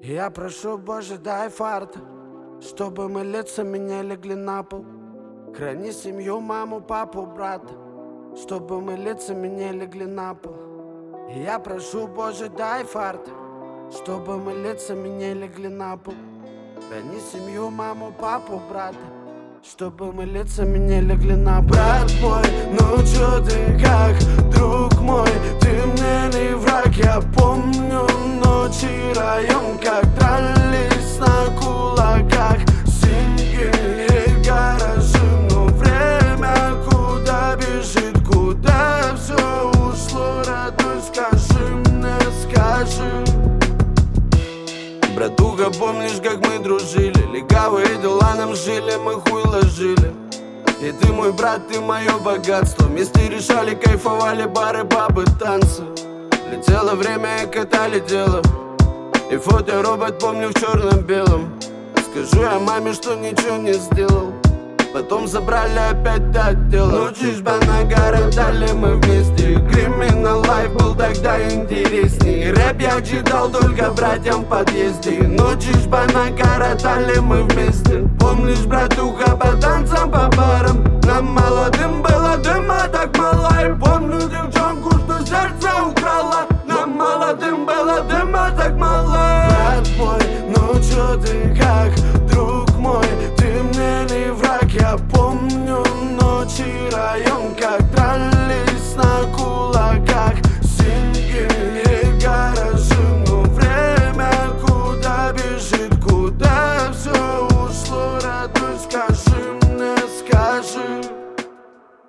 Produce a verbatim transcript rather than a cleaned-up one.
Я прошу, Боже, дай фарт, чтобы мы лицами не легли на пол. Храни семью, маму, папу, брата, чтобы мы лицами не легли на пол. Я прошу, Боже, дай фарт, чтобы мы лицами не легли на пол. Храни семью, маму, папу, брата, чтобы мы лицами не легли на пол. Брат мой, ну чё ты как, друг мой, ты мне не враг. Я помню ночи, район, как дрались на кулаках. Синги и гаражи, но время куда бежит, куда все ушло, родной, скажи мне, скажи. Братуха, помнишь, как мы дружили? Легавые дела нам жили, мы хуй ложили. И ты мой брат, ты мое богатство. Вместе решали, кайфовали бары, бабы, танцы. Летело время, и катали дело. И фоторобот помню в черном-белом. Скажу я маме, что ничего не сделал. Потом забрали опять до отдела. Ну чижба на городали мы вместе. Криминал лайф был тогда интересней. Рэп я читал только братьям в подъезде. Ну чижба на городали мы вместе. Помнишь, братуха, по танцам, по барам? Нам молодым было дыма так мало. И помню, девчонки